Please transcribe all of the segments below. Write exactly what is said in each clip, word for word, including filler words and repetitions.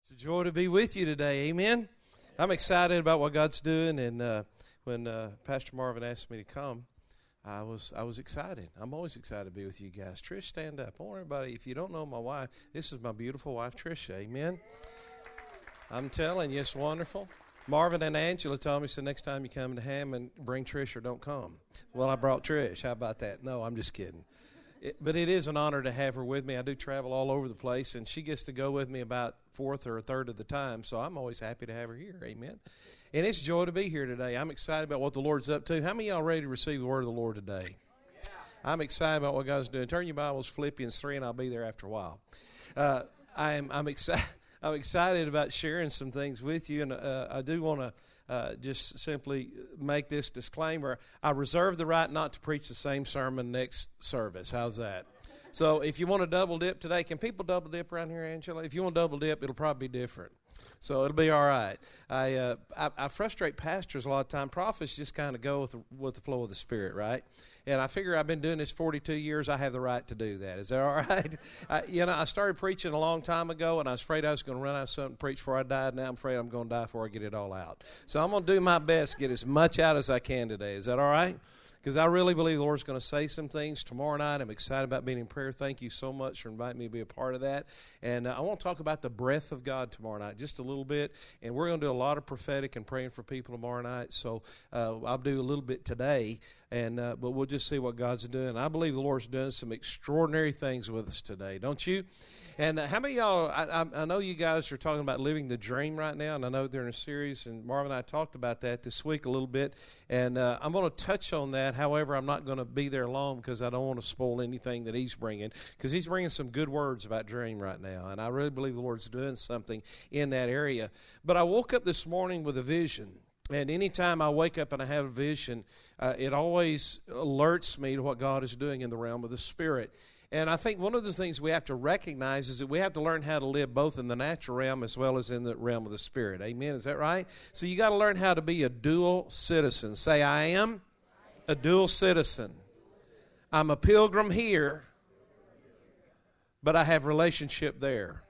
It's a joy to be with you today. Amen. I'm excited about what God's doing, and uh, when uh, Pastor Marvin asked me to come, I was I was excited. I'm always excited to be with you guys. Trish, stand up. I want everybody, if you don't know my wife, this is my beautiful wife, Tricia. Amen. I'm telling you, it's wonderful. Marvin and Angela told me, so next time you come to Hammond, bring Trish or don't come. Well, I brought Trish. How about that? No, I'm just kidding. It, but it is an honor to have her with me. I do travel all over the place, and she gets to go with me about fourth or a third of the time, so I'm always happy to have her here. Amen. And it's a joy to be here today. I'm excited about what the Lord's up to. How many of y'all ready to receive the word of the Lord today? Yeah. I'm excited about what God's doing. Turn your Bibles, Philippians three, and I'll be there after a while. Uh, I'm, I'm excited. I'm excited about sharing some things with you, and uh, I do want to uh, just simply make this disclaimer. I reserve the right not to preach the same sermon next service. How's that? So if you want to double dip today, can people double dip around here, Angela? If you want to double dip, it'll probably be different. So it'll be all right. I uh, I, I frustrate pastors a lot of time. Prophets just kind of go with the, with the flow of the Spirit, right? And I figure I've been doing this forty-two years. I have the right to do that. Is that all right? I, you know, I started preaching a long time ago, and I was afraid I was going to run out of something to preach before I died. Now I'm afraid I'm going to die before I get it all out. So I'm going to do my best to get as much out as I can today. Is that all right? Because I really believe the Lord's going to say some things tomorrow night. I'm excited about being in prayer. Thank you so much for inviting me to be a part of that. And uh, I want to talk about the breath of God tomorrow night just a little bit. And we're going to do a lot of prophetic and praying for people tomorrow night. So uh, I'll do a little bit today, and uh, but we'll just see what God's doing. I believe the Lord's doing some extraordinary things with us today, don't you? And uh, how many of y'all, I, I, I know you guys are talking about living the dream right now, and I know they're in a series, and Marvin and I talked about that this week a little bit, and uh, I'm going to touch on that. However, I'm not going to be there long because I don't want to spoil anything that he's bringing, because he's bringing some good words about dream right now, and I really believe the Lord's doing something in that area. But I woke up this morning with a vision, and anytime I wake up and I have a vision, uh, it always alerts me to what God is doing in the realm of the Spirit. And I think one of the things we have to recognize is that we have to learn how to live both in the natural realm as well as in the realm of the Spirit. Amen? Is that right? So you got to learn how to be a dual citizen. Say, I am a dual citizen. I'm a pilgrim here, but I have relationship there.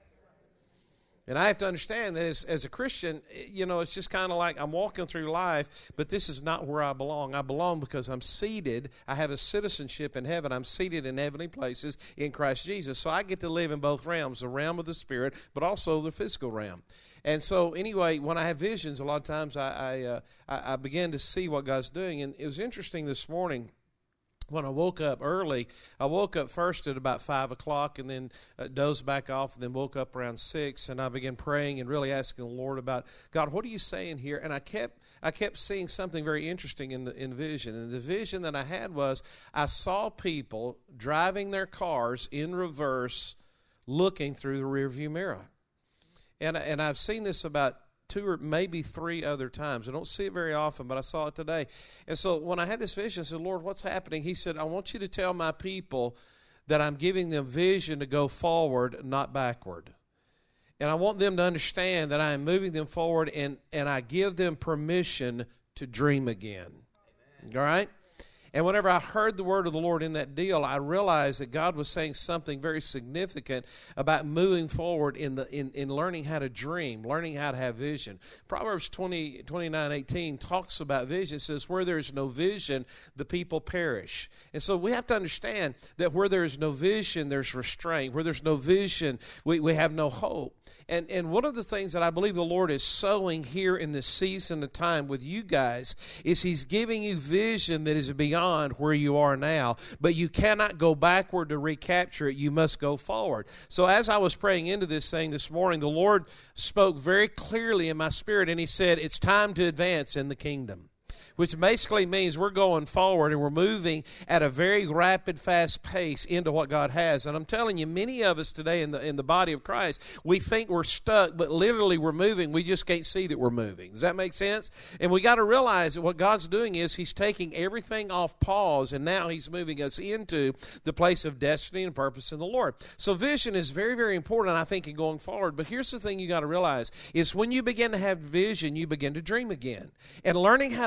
And I have to understand that as, as a Christian, you know, it's just kind of like I'm walking through life, but this is not where I belong. I belong because I'm seated. I have a citizenship in heaven. I'm seated in heavenly places in Christ Jesus. So I get to live in both realms, the realm of the Spirit, but also the physical realm. And so anyway, when I have visions, a lot of times I, I, uh, I, I begin to see what God's doing. And it was interesting this morning. When I woke up early, I woke up first at about five o'clock and then uh, dozed back off and then woke up around six, and I began praying and really asking the Lord about, God, what are you saying here? And I kept I kept seeing something very interesting in the in vision. And the vision that I had was I saw people driving their cars in reverse looking through the rearview mirror. And, and I've seen this about two or maybe three other times. I don't see it very often, but I saw it today. And so when I had this vision, I said, Lord, what's happening? He said, I want you to tell my people that I'm giving them vision to go forward, not backward. And I want them to understand that I am moving them forward, and, and I give them permission to dream again. Amen. All right? And whenever I heard the word of the Lord in that deal, I realized that God was saying something very significant about moving forward in the in, in learning how to dream, learning how to have vision. Proverbs twenty, twenty-nine, eighteen talks about vision. It says, where there is no vision, the people perish. And so we have to understand that where there is no vision, there's restraint. Where there's no vision, we, we have no hope. And, and one of the things that I believe the Lord is sowing here in this season of time with you guys is He's giving you vision that is beyond where you are now. But you cannot go backward to recapture it. You must go forward. So as I was praying into this thing this morning, the Lord spoke very clearly in my spirit, and He said, it's time to advance in the kingdom. Which basically means we're going forward and we're moving at a very rapid, fast pace into what God has. And I'm telling you, many of us today in the in the body of Christ, we think we're stuck, but literally we're moving. We just can't see that we're moving. Does that make sense? And we got to realize that what God's doing is He's taking everything off pause, and now He's moving us into the place of destiny and purpose in the Lord. So vision is very, very important, I think, in going forward. But here's the thing you got to realize is when you begin to have vision, you begin to dream again. And learning how to dream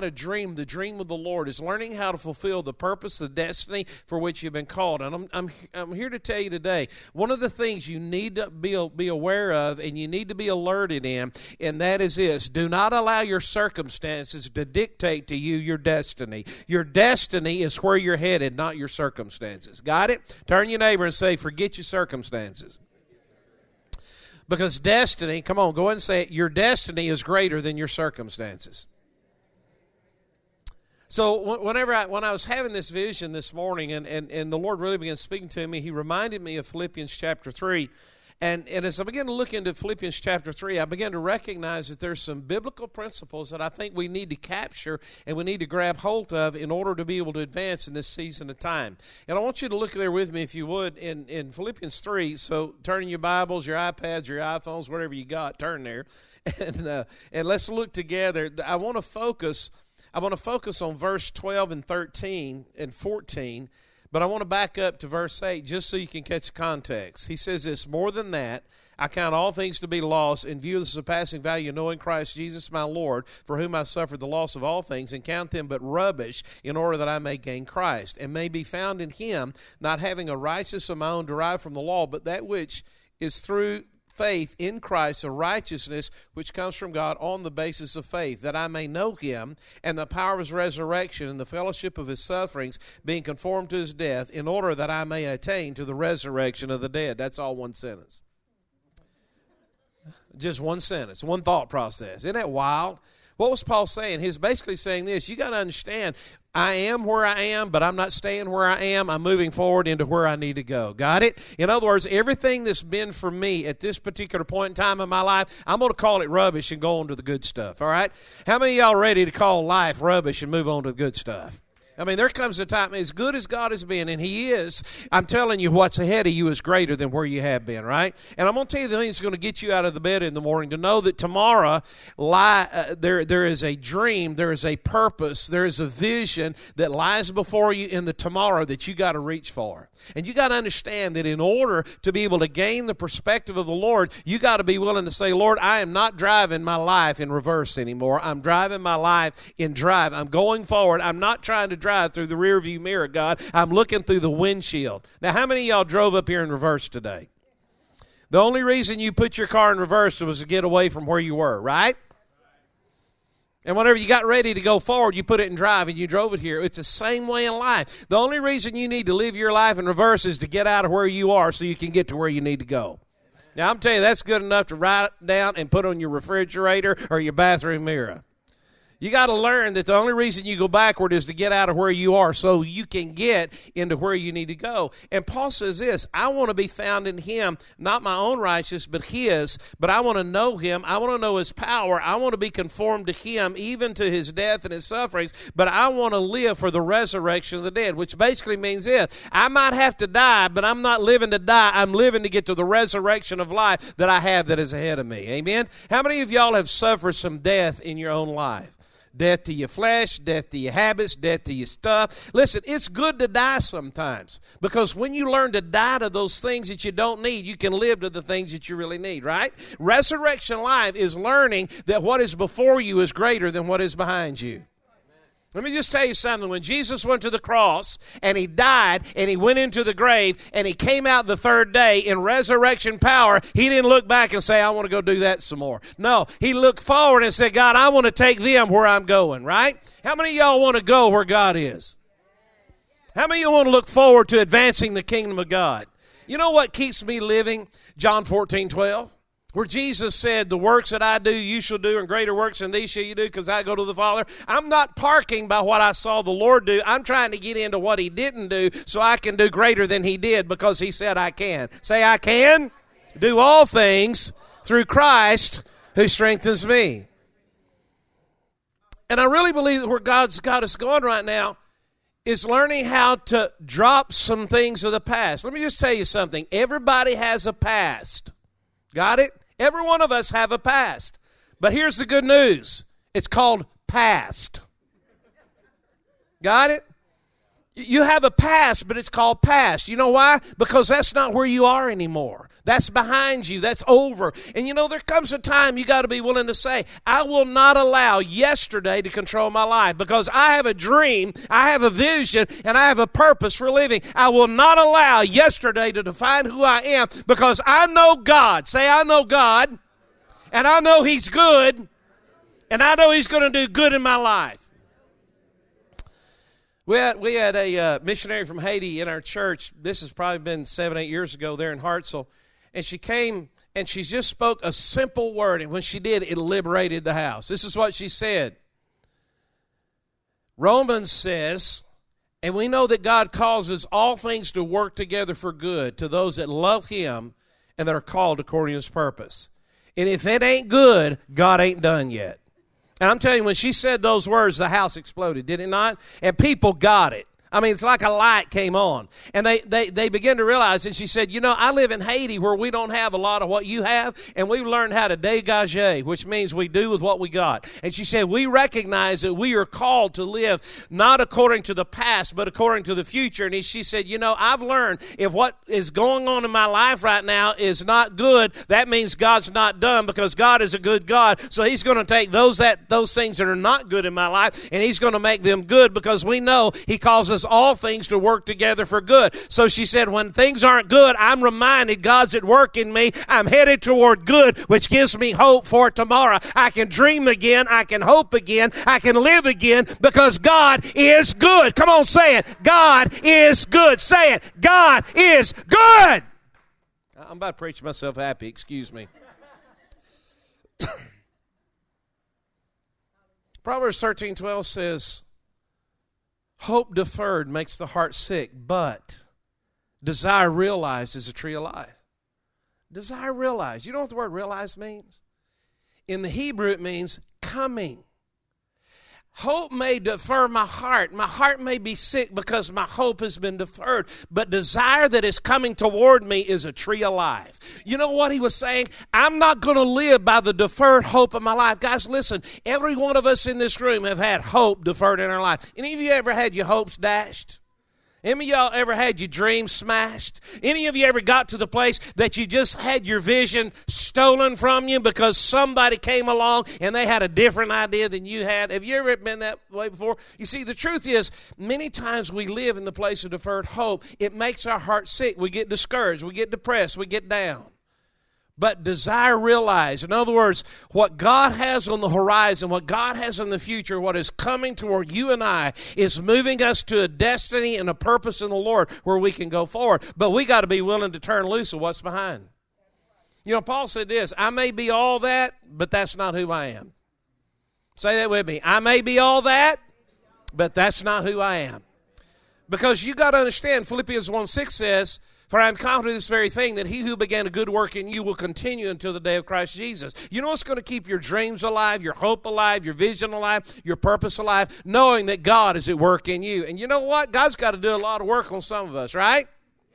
dream, the dream of the Lord, is learning how to fulfill the purpose, the destiny for which you've been called. And I'm, I'm, I'm here to tell you today, one of the things you need to be, be aware of and you need to be alerted in, and that is this: do not allow your circumstances to dictate to you your destiny. Your destiny is where you're headed, not your circumstances. Got it? Turn your neighbor and say, forget your circumstances. Because destiny, come on, go ahead and say it, your destiny is greater than your circumstances. So whenever I, when I was having this vision this morning, and, and, and the Lord really began speaking to me, He reminded me of Philippians chapter three. And, and as I began to look into Philippians chapter three, I began to recognize that there's some biblical principles that I think we need to capture and we need to grab hold of in order to be able to advance in this season of time. And I want you to look there with me, if you would, in, in Philippians three. So turn your Bibles, your iPads, your iPhones, whatever you got, turn there. And, uh, and let's look together. I want to focus, I want to focus on verse twelve and thirteen and fourteen. But I want to back up to verse eight just so you can catch the context. He says this: more than that, I count all things to be lost in view of the surpassing value of knowing Christ Jesus my Lord, for whom I suffered the loss of all things, and count them but rubbish, in order that I may gain Christ, and may be found in Him, not having a righteousness of my own derived from the law, but that which is through faith in Christ, a righteousness which comes from God on the basis of faith, that I may know Him and the power of His resurrection and the fellowship of His sufferings, being conformed to His death, in order that I may attain to the resurrection of the dead. That's all one sentence. Just one sentence, one thought process. Isn't that wild? What was Paul saying? He's basically saying this: you got to understand, I am where I am, but I'm not staying where I am. I'm moving forward into where I need to go. Got it? In other words, everything that's been for me at this particular point in time in my life, I'm going to call it rubbish and go on to the good stuff, all right? How many of y'all ready to call life rubbish and move on to the good stuff? I mean, there comes a time, as good as God has been, and He is, I'm telling you, what's ahead of you is greater than where you have been, right? And I'm going to tell you the thing that's going to get you out of the bed in the morning, to know that tomorrow lie, uh, there, there is a dream, there is a purpose, there is a vision that lies before you in the tomorrow that you got to reach for. And you got to understand that in order to be able to gain the perspective of the Lord, you got to be willing to say, Lord, I am not driving my life in reverse anymore. I'm driving my life in drive. I'm going forward. I'm not trying to drive through the rearview mirror, God. I'm looking through the windshield. Now, how many of y'all drove up here in reverse today? The only reason you put your car in reverse was to get away from where you were, right? And whenever you got ready to go forward, you put it in drive and you drove it here. It's the same way in life. The only reason you need to live your life in reverse is to get out of where you are so you can get to where you need to go. Now, I'm telling you, that's good enough to write down and put on your refrigerator or your bathroom mirror. You got to learn that the only reason you go backward is to get out of where you are so you can get into where you need to go. And Paul says this: I want to be found in Him, not my own righteousness, but His. But I want to know Him. I want to know His power. I want to be conformed to Him, even to His death and His sufferings. But I want to live for the resurrection of the dead, which basically means this: I might have to die, but I'm not living to die. I'm living to get to the resurrection of life that I have that is ahead of me. Amen? How many of y'all have suffered some death in your own life? Death to your flesh, death to your habits, death to your stuff. Listen, it's good to die sometimes, because when you learn to die to those things that you don't need, you can live to the things that you really need, right? Resurrection life is learning that what is before you is greater than what is behind you. Let me just tell you something. When Jesus went to the cross and He died and He went into the grave and He came out the third day in resurrection power, He didn't look back and say, I want to go do that some more. No, He looked forward and said, God, I want to take them where I'm going, right? How many of y'all want to go where God is? How many of you want to look forward to advancing the kingdom of God? You know what keeps me living? John fourteen twelve. Where Jesus said, the works that I do, you shall do, and greater works than these shall you do, because I go to the Father. I'm not parking by what I saw the Lord do. I'm trying to get into what He didn't do so I can do greater than He did, because He said I can. Say, I can do all things through Christ who strengthens me. And I really believe that where God's got us going right now is learning how to drop some things of the past. Let me just tell you something. Everybody has a past. Got it? Every one of us have a past. But here's the good news. It's called past. Got it? You have a past, but it's called past. You know why? Because that's not where you are anymore. That's behind you. That's over. And you know, there comes a time you got to be willing to say, I will not allow yesterday to control my life, because I have a dream, I have a vision, and I have a purpose for living. I will not allow yesterday to define who I am, because I know God. Say, I know God, and I know He's good, and I know He's going to do good in my life. We had, we had a uh, missionary from Haiti in our church. This has probably been seven, eight years ago there in Hartselle. And she came and she just spoke a simple word. And when she did, it liberated the house. This is what she said. Romans says, and we know that God causes all things to work together for good to those that love Him and that are called according to His purpose. And if it ain't good, God ain't done yet. And I'm telling you, when she said those words, the house exploded, did it not? And people got it. I mean, it's like a light came on. And they, they, they began to realize, and she said, you know, I live in Haiti where we don't have a lot of what you have, and we've learned how to dégage, which means we do with what we got. And she said, we recognize that we are called to live not according to the past, but according to the future. And she said, you know, I've learned if what is going on in my life right now is not good, that means God's not done, because God is a good God. So He's going to take those that those things that are not good in my life, and He's going to make them good, because we know He calls us all things to work together for good. So she said, when things aren't good, I'm reminded God's at work in me. I'm headed toward good, which gives me hope for tomorrow. I can dream again. I can hope again. I can live again, because God is good. Come on, say it. God is good. Say it. God is good. I'm about to preach myself happy. Excuse me. Proverbs thirteen twelve says, hope deferred makes the heart sick, but desire realized is a tree of life. Desire realized. You know what the word realized means? In the Hebrew, it means coming. Hope may defer my heart. My heart may be sick because my hope has been deferred. But desire that is coming toward me is a tree of life. You know what he was saying? I'm not going to live by the deferred hope of my life. Guys, listen. Every one of us in this room have had hope deferred in our life. Any of you ever had your hopes dashed? Any of y'all ever had your dreams smashed? Any of you ever got to the place that you just had your vision stolen from you because somebody came along and they had a different idea than you had? Have you ever been that way before? You see, the truth is, many times we live in the place of deferred hope. It makes our heart sick. We get discouraged. We get depressed. We get down. But desire realized. In other words, what God has on the horizon, what God has in the future, what is coming toward you and I is moving us to a destiny and a purpose in the Lord where we can go forward. But we got to be willing to turn loose of what's behind. You know, Paul said this, I may be all that, but that's not who I am. Say that with me. I may be all that, but that's not who I am. Because you got to understand, Philippians one six says, for I am confident of this very thing, that he who began a good work in you will continue until the day of Christ Jesus. You know what's going to keep your dreams alive, your hope alive, your vision alive, your purpose alive? Knowing that God is at work in you. And you know what? God's got to do a lot of work on some of us, right?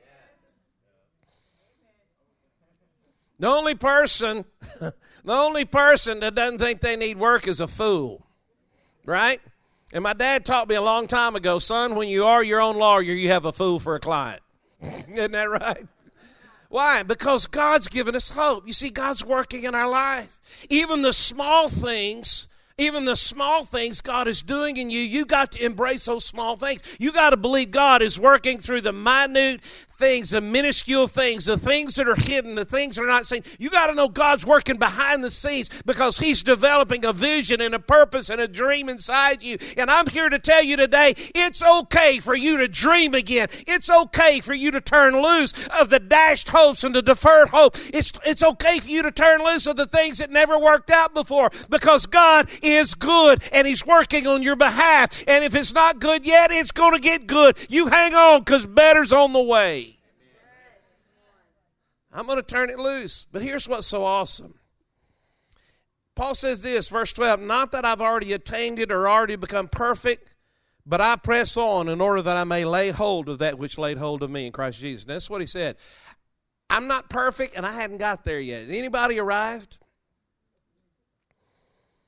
The only person, the only person that doesn't think they need work is a fool, right? And my dad taught me a long time ago, son, when you are your own lawyer, you have a fool for a client. Isn't that right? Why? Because God's given us hope. You see, God's working in our life. Even the small things, even the small things God is doing in you, you got to embrace those small things. You got to believe God is working through the minute things, the minuscule things, the things that are hidden, the things that are not seen. You got to know God's working behind the scenes because He's developing a vision and a purpose and a dream inside you. And I'm here to tell you today, it's okay for you to dream again. It's okay for you to turn loose of the dashed hopes and the deferred hope. It's, it's okay for you to turn loose of the things that never worked out before because God is good and He's working on your behalf. And if it's not good yet, it's going to get good. You hang on because better's on the way. I'm going to turn it loose. But here's what's so awesome. Paul says this, verse twelve, not that I've already attained it or already become perfect, but I press on in order that I may lay hold of that which laid hold of me in Christ Jesus. And that's what he said. I'm not perfect and I hadn't got there yet. Anybody arrived?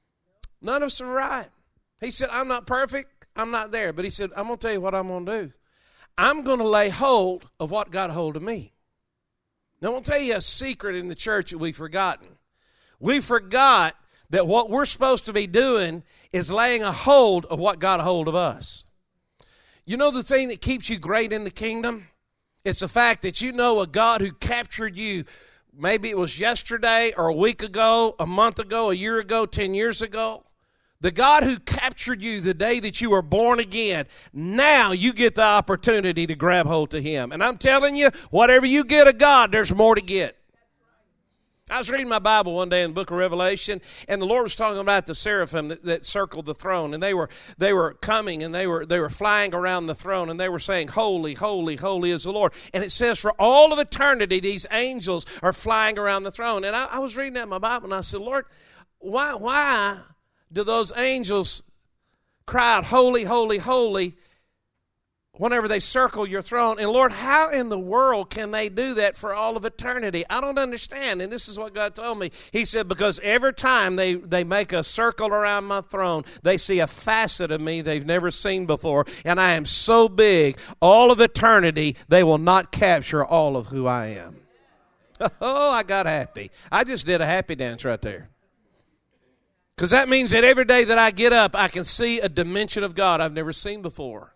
None of us arrived. He said, I'm not perfect. I'm not there. But he said, I'm going to tell you what I'm going to do. I'm going to lay hold of what got a hold of me. Now, I'm going to tell you a secret in the church that we've forgotten. We forgot that what we're supposed to be doing is laying a hold of what got a hold of us. You know the thing that keeps you great in the kingdom? It's the fact that you know a God who captured you. Maybe it was yesterday or a week ago, a month ago, a year ago, ten years ago. The God who captured you the day that you were born again, now you get the opportunity to grab hold to Him. And I'm telling you, whatever you get of God, there's more to get. I was reading my Bible one day in the book of Revelation, and the Lord was talking about the seraphim that, that circled the throne, and they were they were coming, and they were they were flying around the throne, and they were saying, "Holy, holy, holy is the Lord." And it says, for all of eternity, these angels are flying around the throne. And I, I was reading that in my Bible, and I said, Lord, why why do those angels cry out, "Holy, holy, holy," whenever they circle your throne? And Lord, how in the world can they do that for all of eternity? I don't understand. And this is what God told me. He said, because every time they, they make a circle around my throne, they see a facet of me they've never seen before. And I am so big, all of eternity, they will not capture all of who I am. Oh, I got happy. I just did a happy dance right there. Because that means that every day that I get up, I can see a dimension of God I've never seen before.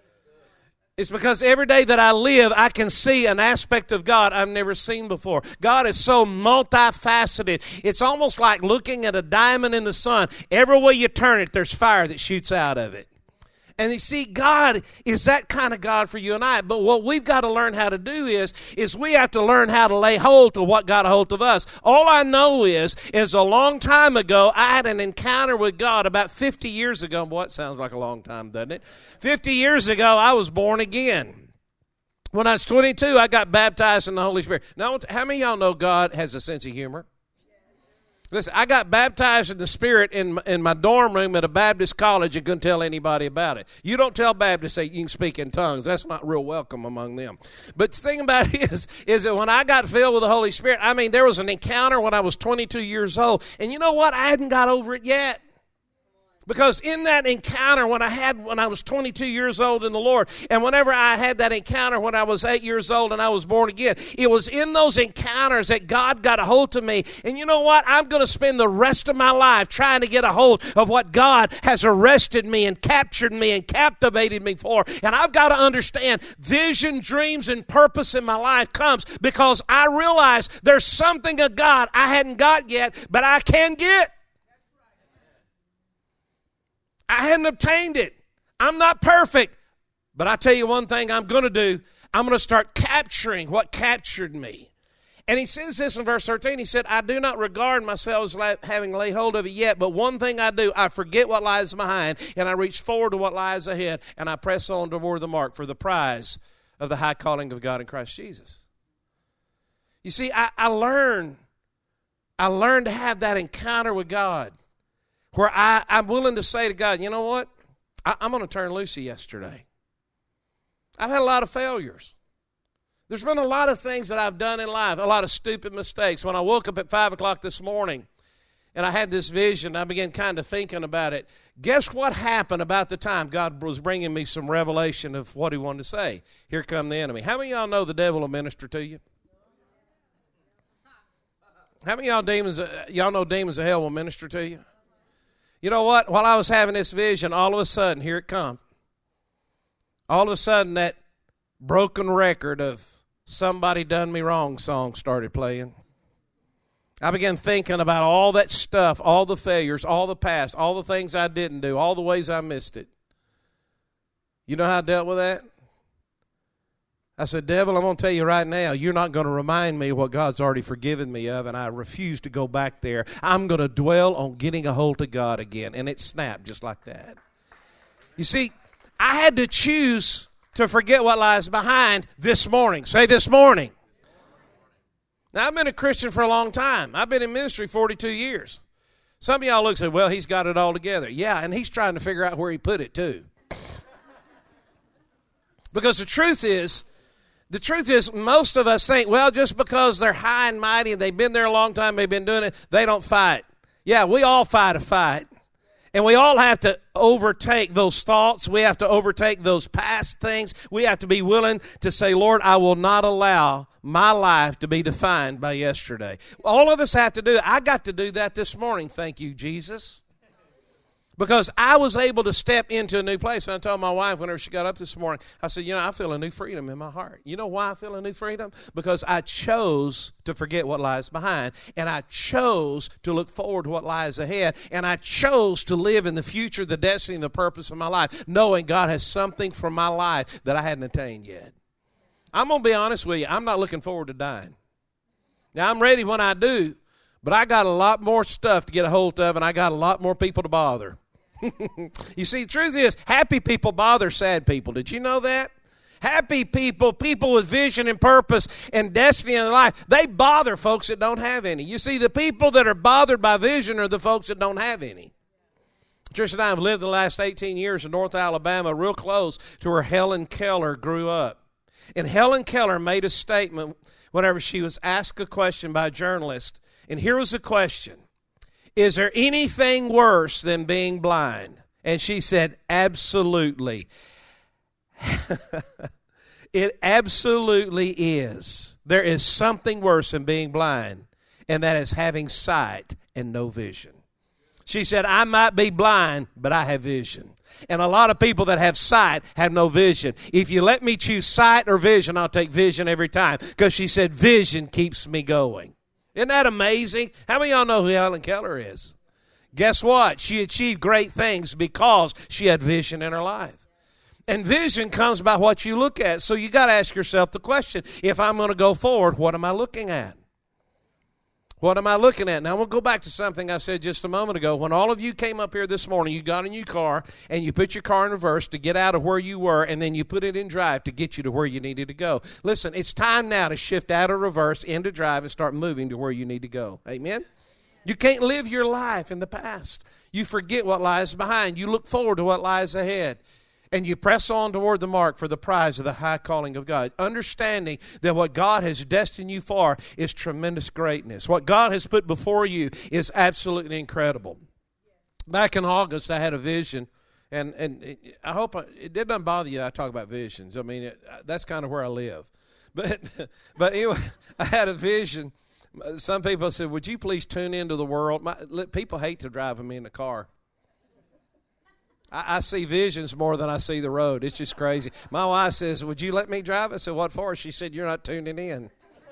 It's because every day that I live, I can see an aspect of God I've never seen before. God is so multifaceted. It's almost like looking at a diamond in the sun. Every way you turn it, there's fire that shoots out of it. And you see, God is that kind of God for you and I. But what we've got to learn how to do is, is we have to learn how to lay hold to what got a hold of us. All I know is, is a long time ago, I had an encounter with God about fifty years ago. Boy, it sounds like a long time, doesn't it? fifty years ago, I was born again. When I was twenty-two, I got baptized in the Holy Spirit. Now, how many of y'all know God has a sense of humor? Listen, I got baptized in the Spirit in my, in my dorm room at a Baptist college and couldn't tell anybody about it. You don't tell Baptists that you can speak in tongues. That's not real welcome among them. But the thing about it is, is that when I got filled with the Holy Spirit, I mean, there was an encounter when I was twenty-two years old. And you know what? I hadn't got over it yet. Because in that encounter when I had when I was twenty-two years old in the Lord, and whenever I had that encounter when I was eight years old and I was born again, it was in those encounters that God got a hold of me. And you know what? I'm going to spend the rest of my life trying to get a hold of what God has arrested me and captured me and captivated me for. And I've got to understand vision, dreams, and purpose in my life comes because I realize there's something of God I hadn't got yet, but I can get. I hadn't obtained it. I'm not perfect. But I tell you one thing I'm going to do. I'm going to start capturing what captured me. And he says this in verse thirteen. He said, I do not regard myself as having laid hold of it yet, but one thing I do, I forget what lies behind, and I reach forward to what lies ahead, and I press on toward the mark for the prize of the high calling of God in Christ Jesus. You see, I, I learned, I learned to have that encounter with God. Where I, I'm willing to say to God, you know what? I, I'm going to turn loose yesterday. I've had a lot of failures. There's been a lot of things that I've done in life, a lot of stupid mistakes. When I woke up at five o'clock this morning and I had this vision, I began kind of thinking about it. Guess what happened about the time God was bringing me some revelation of what He wanted to say? Here come the enemy. How many of y'all know the devil will minister to you? How many of y'all demons, y'all know demons of hell will minister to you? You know what? While I was having this vision, all of a sudden, here it comes. All of a sudden, that broken record of Somebody Done Me Wrong song started playing. I began thinking about all that stuff, all the failures, all the past, all the things I didn't do, all the ways I missed it. You know how I dealt with that? I said, devil, I'm going to tell you right now, you're not going to remind me what God's already forgiven me of, and I refuse to go back there. I'm going to dwell on getting a hold of God again. And it snapped just like that. You see, I had to choose to forget what lies behind this morning. Say this morning. Now, I've been a Christian for a long time. I've been in ministry forty-two years. Some of y'all look and say, well, he's got it all together. Yeah, and he's trying to figure out where he put it too. Because the truth is, The truth is, most of us think, well, just because they're high and mighty and they've been there a long time, they've been doing it, they don't fight. Yeah, we all fight a fight. And we all have to overtake those thoughts. We have to overtake those past things. We have to be willing to say, Lord, I will not allow my life to be defined by yesterday. All of us have to do it. I got to do that this morning. Thank you, Jesus. Because I was able to step into a new place. And I told my wife whenever she got up this morning, I said, you know, I feel a new freedom in my heart. You know why I feel a new freedom? Because I chose to forget what lies behind. And I chose to look forward to what lies ahead. And I chose to live in the future, the destiny, and the purpose of my life, knowing God has something for my life that I hadn't attained yet. I'm going to be honest with you. I'm not looking forward to dying. Now, I'm ready when I do, but I got a lot more stuff to get a hold of, and I got a lot more people to bother. You see, the truth is, happy people bother sad people. Did you know that? Happy people, people with vision and purpose and destiny in their life, they bother folks that don't have any. You see, the people that are bothered by vision are the folks that don't have any. Trish and I have lived the last eighteen years in North Alabama, real close to where Helen Keller grew up. And Helen Keller made a statement whenever she was asked a question by a journalist. And here was the question. Is there anything worse than being blind? And she said, absolutely. It absolutely is. There is something worse than being blind, and that is having sight and no vision. She said, I might be blind, but I have vision. And a lot of people that have sight have no vision. If you let me choose sight or vision, I'll take vision every time. Because she said, vision keeps me going. Isn't that amazing? How many of y'all know who Helen Keller is? Guess what? She achieved great things because she had vision in her life. And vision comes by what you look at. So you got to ask yourself the question, if I'm going to go forward, what am I looking at? What am I looking at? Now, I'm going to go back to something I said just a moment ago. When all of you came up here this morning, you got in your car, and you put your car in reverse to get out of where you were, and then you put it in drive to get you to where you needed to go. Listen, it's time now to shift out of reverse into drive and start moving to where you need to go. Amen? You can't live your life in the past. You forget what lies behind. You look forward to what lies ahead. And you press on toward the mark for the prize of the high calling of God. Understanding that what God has destined you for is tremendous greatness. What God has put before you is absolutely incredible. Back in August, I had a vision. And, and I hope I, it didn't bother you that I talk about visions. I mean, it, that's kind of where I live. But, but anyway, I had a vision. Some people said, would you please tune into the world? My, people hate to drive me in the car. I see visions more than I see the road. It's just crazy. My wife says, would you let me drive? I said, what for? She said, you're not tuning in.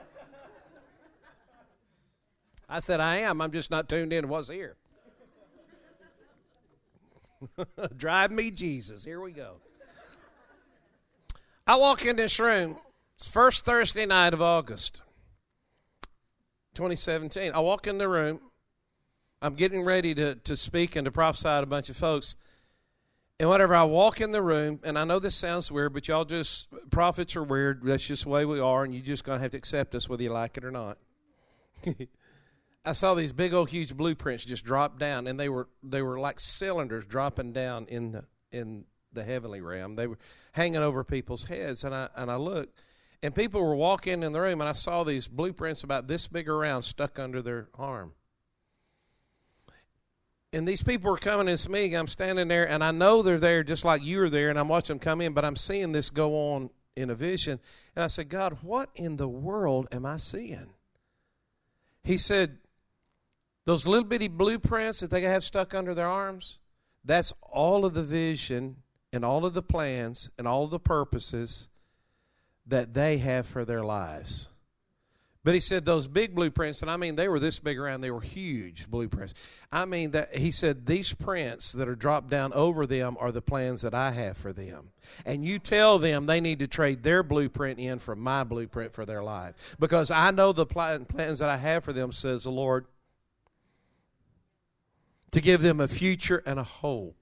I said, I am. I'm just not tuned in to what's here. Drive me, Jesus. Here we go. I walk in this room. It's first Thursday night of August, twenty seventeen. I walk in the room. I'm getting ready to, to speak and to prophesy to a bunch of folks. And whenever I walk in the room, and I know this sounds weird, but y'all just, prophets are weird. That's just the way we are, and you're just going to have to accept us whether you like it or not. I saw these big old huge blueprints just drop down, and they were they were like cylinders dropping down in the in the heavenly realm. They were hanging over people's heads, and I and I looked, and people were walking in the room, and I saw these blueprints about this big around stuck under their arm. And these people were coming in this meeting. I'm standing there, and I know they're there just like you are there, and I'm watching them come in, but I'm seeing this go on in a vision. And I said, God, what in the world am I seeing? He said, those little bitty blueprints that they have stuck under their arms, that's all of the vision and all of the plans and all of the purposes that they have for their lives. But he said those big blueprints, and I mean they were this big around, they were huge blueprints. I mean that he said these prints that are dropped down over them are the plans that I have for them. And you tell them they need to trade their blueprint in for my blueprint for their life. Because I know the plan, plans that I have for them, says the Lord, to give them a future and a hope.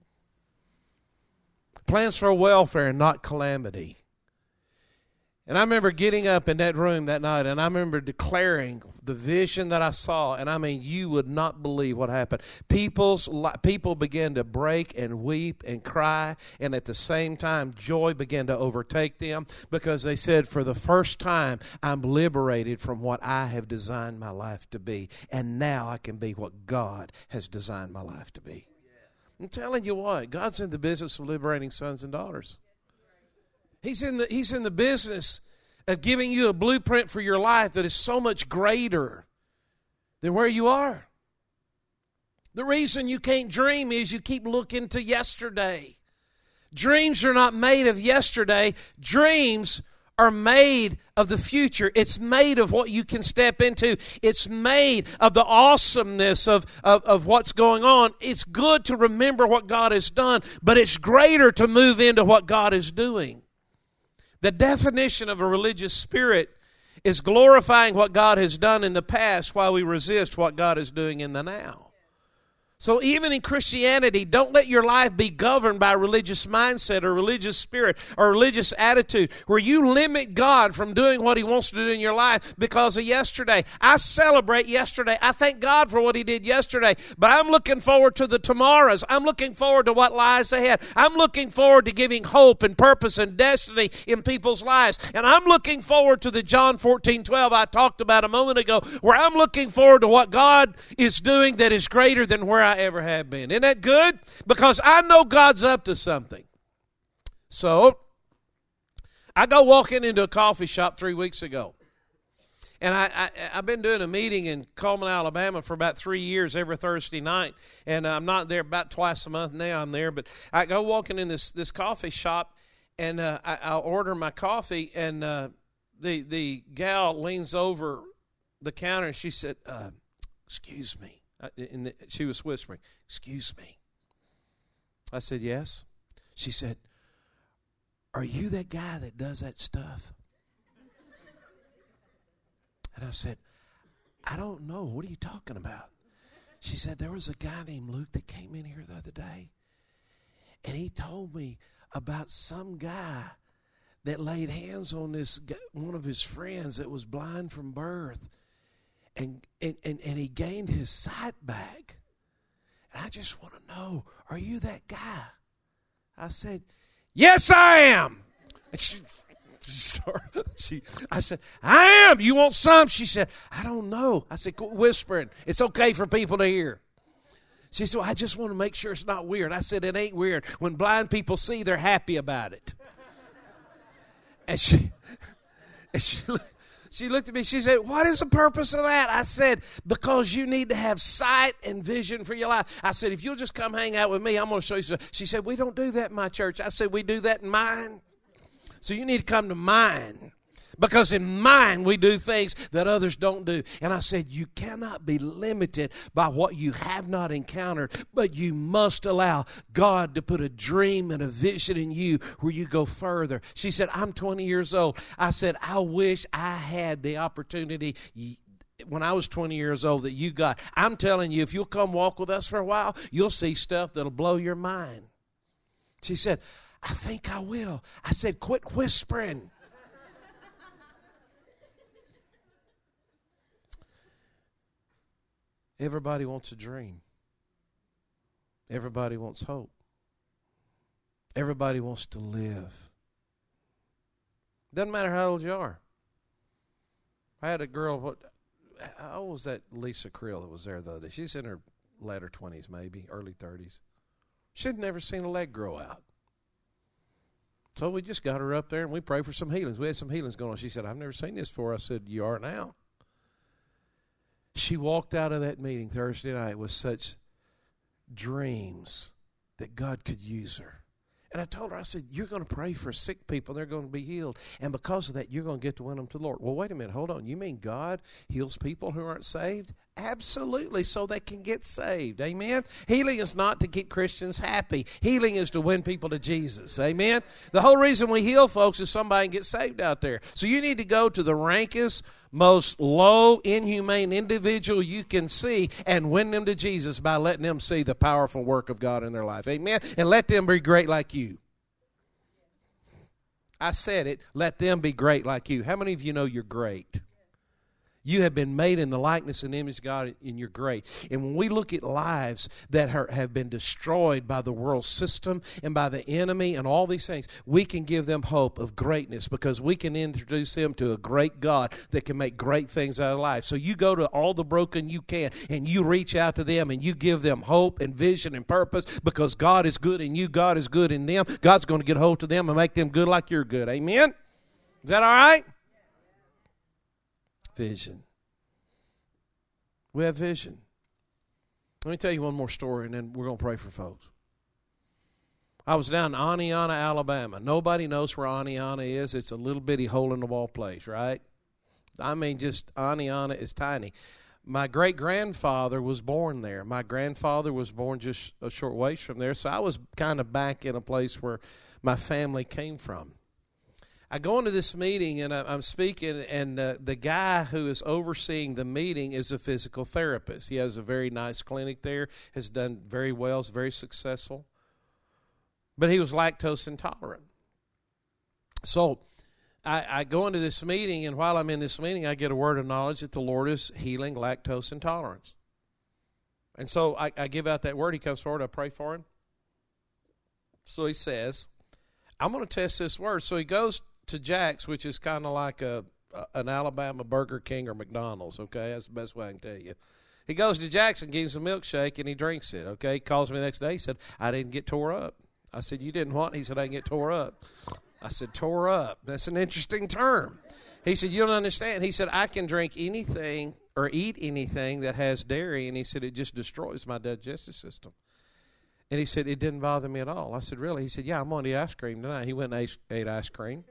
Plans for welfare and not calamity. And I remember getting up in that room that night, and I remember declaring the vision that I saw. And I mean, you would not believe what happened. People's people began to break and weep and cry, and at the same time, joy began to overtake them because they said, for the first time, I'm liberated from what I have designed my life to be, and now I can be what God has designed my life to be. I'm telling you what, God's in the business of liberating sons and daughters. He's in the, he's in the business of giving you a blueprint for your life that is so much greater than where you are. The reason you can't dream is you keep looking to yesterday. Dreams are not made of yesterday. Dreams are made of the future. It's made of what you can step into. It's made of the awesomeness of, of, of what's going on. It's good to remember what God has done, but it's greater to move into what God is doing. The definition of a religious spirit is glorifying what God has done in the past while we resist what God is doing in the now. So even in Christianity, don't let your life be governed by a religious mindset or religious spirit or religious attitude where you limit God from doing what He wants to do in your life because of yesterday. I celebrate yesterday. I thank God for what He did yesterday, but I'm looking forward to the tomorrows. I'm looking forward to what lies ahead. I'm looking forward to giving hope and purpose and destiny in people's lives. And I'm looking forward to the John fourteen twelve I talked about a moment ago, where I'm looking forward to what God is doing that is greater than where I I ever have been. Isn't that good? Because I know God's up to something. So, I go walking into a coffee shop three weeks ago. And I, I, I've been doing a meeting in Coleman, Alabama for about three years every Thursday night. And I'm not there about twice a month now. I'm there. But I go walking in this, this coffee shop, and uh, I, I'll order my coffee. And uh, the, the gal leans over the counter, and she said, uh, excuse me. In the, she was whispering, excuse me. I said, yes. She said, are you that guy that does that stuff? And I said, I don't know. What are you talking about? She said, there was a guy named Luke that came in here the other day, and he told me about some guy that laid hands on this guy, one of his friends that was blind from birth. And, and, and, and he gained his sight back. And I just want to know, are you that guy? I said, yes, I am. And she, sorry, she, I said, I am. You want some? She said, I don't know. I said, quit whispering. It's okay for people to hear. She said, well, I just want to make sure it's not weird. I said, it ain't weird. When blind people see, they're happy about it. And she, and she She looked at me, she said, what is the purpose of that? I said, because you need to have sight and vision for your life. I said, if you'll just come hang out with me, I'm going to show you something. She said, we don't do that in my church. I said, we do that in mine. So you need to come to mine. Because in mine, we do things that others don't do. And I said, you cannot be limited by what you have not encountered, but you must allow God to put a dream and a vision in you where you go further. She said, I'm twenty years old. I said, I wish I had the opportunity when I was twenty years old that you got. I'm telling you, if you'll come walk with us for a while, you'll see stuff that'll blow your mind. She said, I think I will. I said, quit whispering. Everybody wants a dream. Everybody wants hope. Everybody wants to live. Doesn't matter how old you are. I had a girl, what, how old was that Lisa Creel that was there the other day? She's in her latter twenties maybe, early thirties. She'd never seen a leg grow out. So we just got her up there and we prayed for some healings. We had some healings going on. She said, I've never seen this before. I said, you are now. She walked out of that meeting Thursday night with such dreams that God could use her. And I told her, I said, you're going to pray for sick people. They're going to be healed. And because of that, you're going to get to win them to the Lord. Well, wait a minute. Hold on. You mean God heals people who aren't saved? Absolutely, so they can get saved. Amen? Healing is not to keep Christians happy. Healing is to win people to Jesus. Amen? The whole reason we heal folks is somebody can get saved out there. So you need to go to the rankest, most low, inhumane individual you can see and win them to Jesus by letting them see the powerful work of God in their life. Amen? And let them be great like you. I said it. Let them be great like you. How many of you know you're great? You have been made in the likeness and image of God, and you're great. And when we look at lives that are, have been destroyed by the world system and by the enemy and all these things, we can give them hope of greatness because we can introduce them to a great God that can make great things out of life. So you go to all the broken you can, and you reach out to them, and you give them hope and vision and purpose because God is good in you, God is good in them. God's going to get hold of them and make them good like you're good. Amen? Is that all right? Vision. We have vision. Let me tell you one more story, and then we're going to pray for folks. I was down in Aniana, Alabama. Nobody knows where Aniana is. It's a little bitty hole-in-the-wall place, right? I mean, just Aniana is tiny. My great-grandfather was born there. My grandfather was born just a short ways from there, so I was kind of back in a place where my family came from. I go into this meeting, and I'm speaking, and uh, the guy who is overseeing the meeting is a physical therapist. He has a very nice clinic there, has done very well, is very successful. But he was lactose intolerant. So I, I go into this meeting, and while I'm in this meeting, I get a word of knowledge that the Lord is healing lactose intolerance. And so I, I give out that word. He comes forward. I pray for him. So he says, I'm going to test this word. So he goes to Jack's, which is kind of like a, a an Alabama Burger King or McDonald's, okay? That's the best way I can tell you. He goes to Jack's and gives a milkshake, and he drinks it, okay? He calls me the next day. He said, I didn't get tore up. I said, you didn't what? He said, I didn't get tore up. I said, tore up. That's an interesting term. He said, you don't understand. He said, I can drink anything or eat anything that has dairy, and he said, it just destroys my digestive system. And he said, it didn't bother me at all. I said, really? He said, yeah, I'm going to eat ice cream tonight. He went and ate, ate ice cream.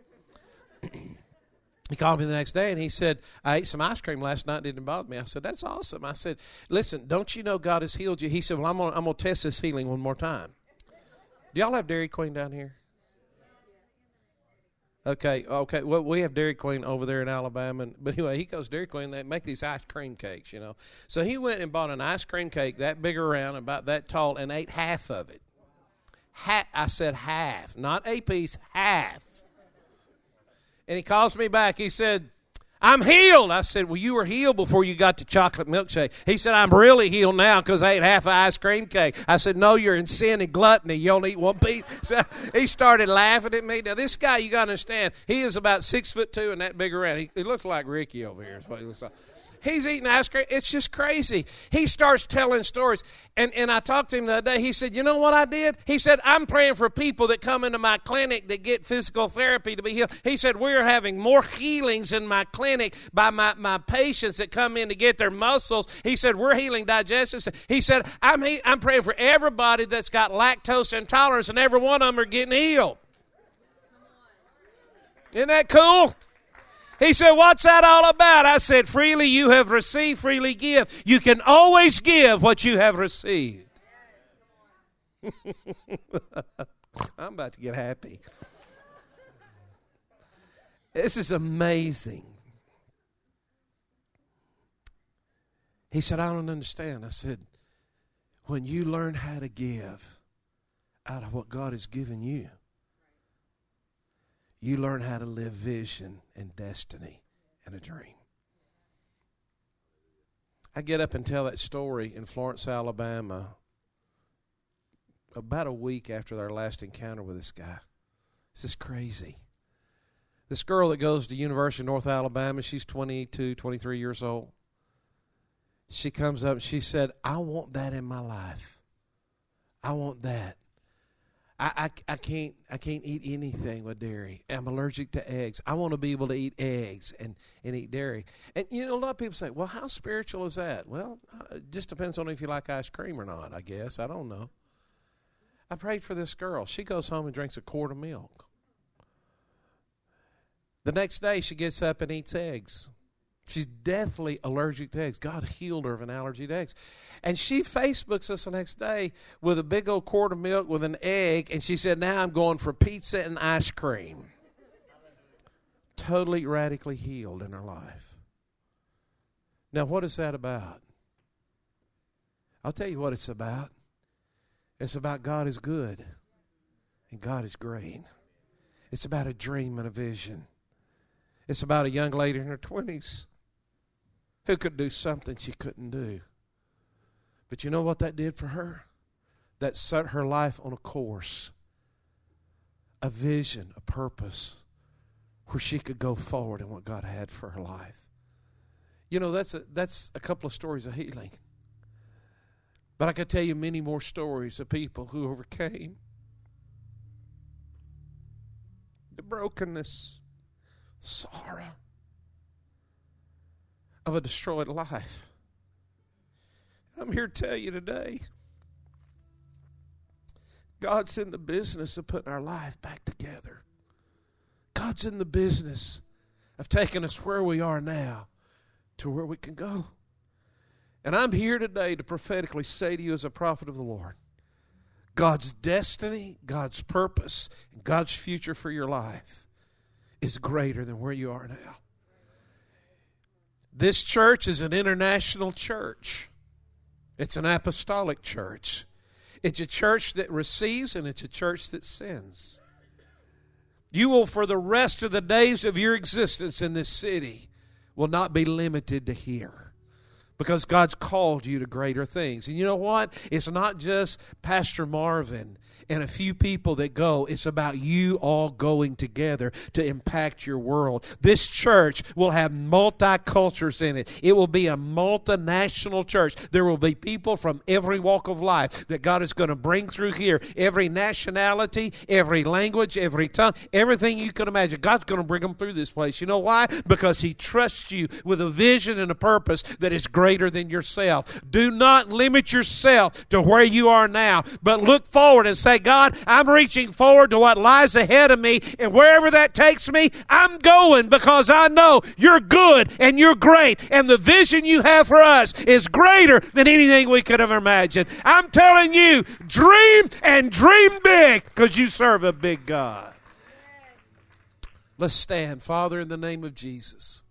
He called me the next day, and he said, I ate some ice cream last night. It didn't bother me. I said, that's awesome. I said, listen, don't you know God has healed you? He said, well, I'm going I'm to test this healing one more time. Do y'all have Dairy Queen down here? Okay, okay. Well, we have Dairy Queen over there in Alabama. And, but anyway, he goes, Dairy Queen, they make these ice cream cakes, you know. So he went and bought an ice cream cake that big around, about that tall, and ate half of it. Ha- I said half, not a piece, half. And he calls me back. He said, I'm healed. I said, well, you were healed before you got the chocolate milkshake. He said, I'm really healed now because I ate half an ice cream cake. I said, no, you're in sin and gluttony. You only eat one piece. So he started laughing at me. Now, this guy, you got to understand, he is about six foot two and that big around. He, he looks like Ricky over here is what he looks like. He's eating ice cream. It's just crazy. He starts telling stories. And, and I talked to him the other day. He said, you know what I did? He said, I'm praying for people that come into my clinic that get physical therapy to be healed. He said, we're having more healings in my clinic by my, my patients that come in to get their muscles. He said, we're healing digestion. He said, I'm, he, I'm praying for everybody that's got lactose intolerance, and every one of them are getting healed. Isn't that cool? He said, what's that all about? I said, freely you have received, freely give. You can always give what you have received. I'm about to get happy. This is amazing. He said, I don't understand. I said, when you learn how to give out of what God has given you, you learn how to live vision and destiny and a dream. I get up and tell that story in Florence, Alabama, about a week after our last encounter with this guy. This is crazy. This girl that goes to University of North Alabama, she's twenty-two, twenty-three years old. She comes up and she said, I want that in my life. I want that. I, I, I can't I can't eat anything with dairy. I'm allergic to eggs. I want to be able to eat eggs and, and eat dairy. And, you know, a lot of people say, well, how spiritual is that? Well, it just depends on if you like ice cream or not, I guess. I don't know. I prayed for this girl. She goes home and drinks a quart of milk. The next day, she gets up and eats eggs. She's deathly allergic to eggs. God healed her of an allergy to eggs. And she Facebooks us the next day with a big old quart of milk with an egg, and she said, now I'm going for pizza and ice cream. Totally, radically healed in her life. Now, what is that about? I'll tell you what it's about. It's about God is good, and God is great. It's about a dream and a vision. It's about a young lady in her twenties who could do something she couldn't do. But you know what that did for her? That set her life on a course, a vision, a purpose, where she could go forward in what God had for her life. You know, that's a, that's a couple of stories of healing. But I could tell you many more stories of people who overcame the brokenness, sorrow of a destroyed life. I'm here to tell you today, God's in the business of putting our life back together. God's in the business of taking us where we are now to where we can go. And I'm here today to prophetically say to you as a prophet of the Lord, God's destiny, God's purpose, and God's future for your life is greater than where you are now. This church is an international church. It's an apostolic church. It's a church that receives and it's a church that sends. You will, for the rest of the days of your existence in this city, will not be limited to here. Because God's called you to greater things. And you know what? It's not just Pastor Marvin and a few people that go. It's about you all going together to impact your world. This church will have multicultures in it. It will be a multinational church. There will be people from every walk of life that God is going to bring through here. Every nationality, every language, every tongue, everything you can imagine. God's going to bring them through this place. You know why? Because He trusts you with a vision and a purpose that is greater than yourself. Do not limit yourself to where you are now, but look forward and say, God, I'm reaching forward to what lies ahead of me, and wherever that takes me, I'm going, because I know you're good and you're great, and the vision you have for us is greater than anything we could ever imagine. I'm telling you, dream and dream big, because you serve a big God. Let's stand. Father, in the name of Jesus,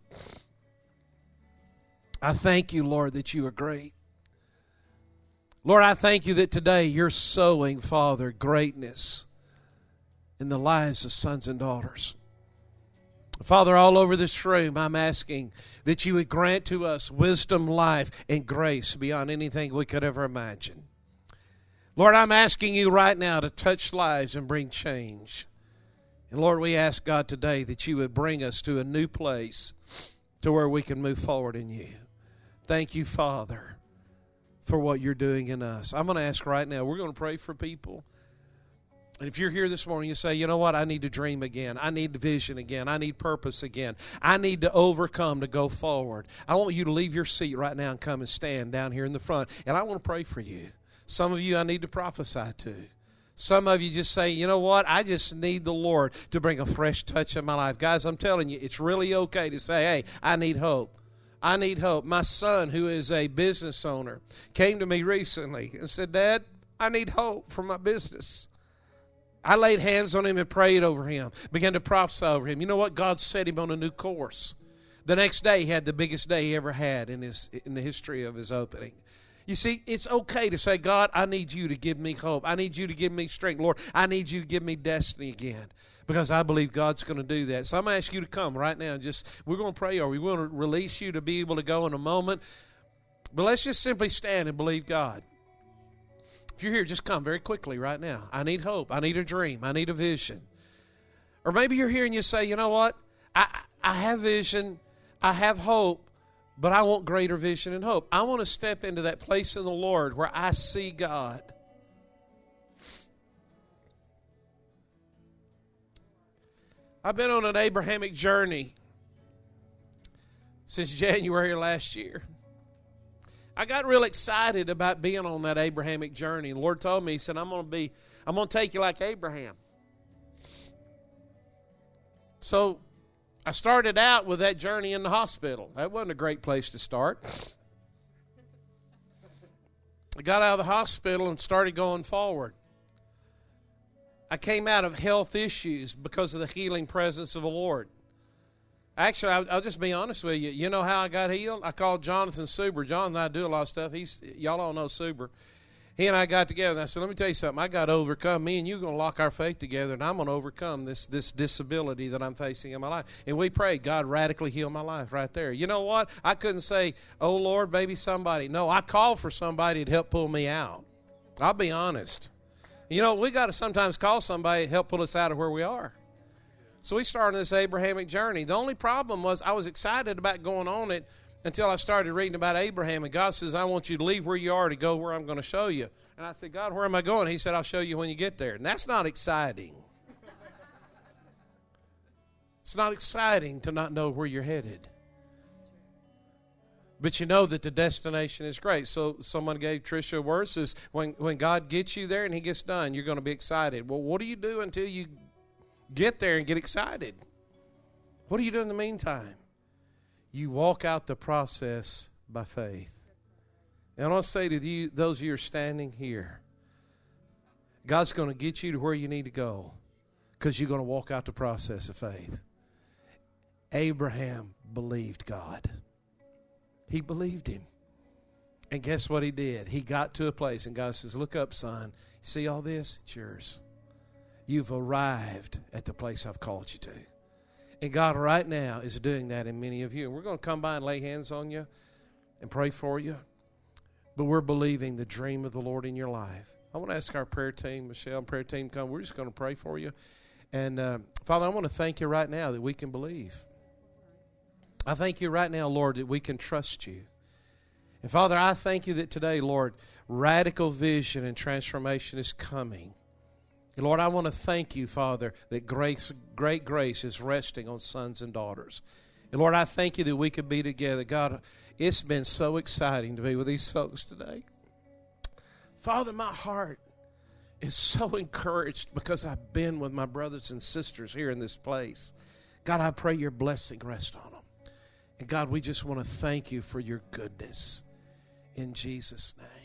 I thank you, Lord, that you are great. Lord, I thank you that today you're sowing, Father, greatness in the lives of sons and daughters. Father, all over this room, I'm asking that you would grant to us wisdom, life, and grace beyond anything we could ever imagine. Lord, I'm asking you right now to touch lives and bring change. And Lord, we ask, God, today that you would bring us to a new place to where we can move forward in you. Thank you, Father, for what you're doing in us. I'm going to ask right now, we're going to pray for people. And if you're here this morning, you say, you know what, I need to dream again. I need vision again. I need purpose again. I need to overcome to go forward. I want you to leave your seat right now and come and stand down here in the front. And I want to pray for you. Some of you I need to prophesy to. Some of you just say, you know what, I just need the Lord to bring a fresh touch in my life. Guys, I'm telling you, it's really okay to say, hey, I need hope. I need hope. My son, who is a business owner, came to me recently and said, Dad, I need hope for my business. I laid hands on him and prayed over him, began to prophesy over him. You know what? God set him on a new course. The next day, he had the biggest day he ever had in his in the history of his opening. You see, it's okay to say, God, I need you to give me hope. I need you to give me strength. Lord, I need you to give me destiny again, because I believe God's going to do that. So I'm going to ask you to come right now. Just we're going to pray, or we want to release you to be able to go in a moment. But let's just simply stand and believe God. If you're here, just come very quickly right now. I need hope. I need a dream. I need a vision. Or maybe you're here and you say, you know what? I, I have vision. I have hope. But I want greater vision and hope. I want to step into that place in the Lord where I see God. I've been on an Abrahamic journey since January last year. I got real excited about being on that Abrahamic journey. The Lord told me, He said, I'm going to be, I'm going to take you like Abraham. So I started out with that journey in the hospital. That wasn't a great place to start. I got out of the hospital and started going forward. I came out of health issues because of the healing presence of the Lord. Actually, I'll, I'll just be honest with you. You know how I got healed? I called Jonathan Suber. Jonathan and I do a lot of stuff. He's, y'all all know Suber. he and I got together, and I said, let me tell you something. I got to overcome. Me and you are going to lock our faith together, and I'm going to overcome this, this disability that I'm facing in my life. And we prayed, God radically heal my life right there. You know what? I couldn't say, oh, Lord, maybe somebody. No, I called for somebody to help pull me out. I'll be honest. You know, we got to sometimes call somebody to help pull us out of where we are. So we started this Abrahamic journey. The only problem was I was excited about going on it until I started reading about Abraham. And God says, I want you to leave where you are to go where I'm going to show you. And I said, God, where am I going? He said, I'll show you when you get there. And that's not exciting. It's not exciting to not know where you're headed. But you know that the destination is great. So someone gave Tricia a word, says, when, when God gets you there and he gets done, you're going to be excited. Well, what do you do until you get there and get excited? What do you do in the meantime? You walk out the process by faith. And I want to say to you, those of you who are standing here, God's going to get you to where you need to go because you're going to walk out the process of faith. Abraham believed God. He believed him. And guess what he did? He got to a place and God says, look up, son. See all this? It's yours. You've arrived at the place I've called you to. And God right now is doing that in many of you. And we're going to come by and lay hands on you and pray for you. But we're believing the dream of the Lord in your life. I want to ask our prayer team, Michelle, prayer team, come. We're just going to pray for you. And uh, Father, I want to thank you right now that we can believe. I thank you right now, Lord, that we can trust you. And Father, I thank you that today, Lord, radical vision and transformation is coming. And Lord, I want to thank you, Father, that grace, great grace is resting on sons and daughters. And Lord, I thank you that we could be together. God, it's been so exciting to be with these folks today. Father, my heart is so encouraged because I've been with my brothers and sisters here in this place. God, I pray your blessing rest on them. And God, we just want to thank you for your goodness. In Jesus' name.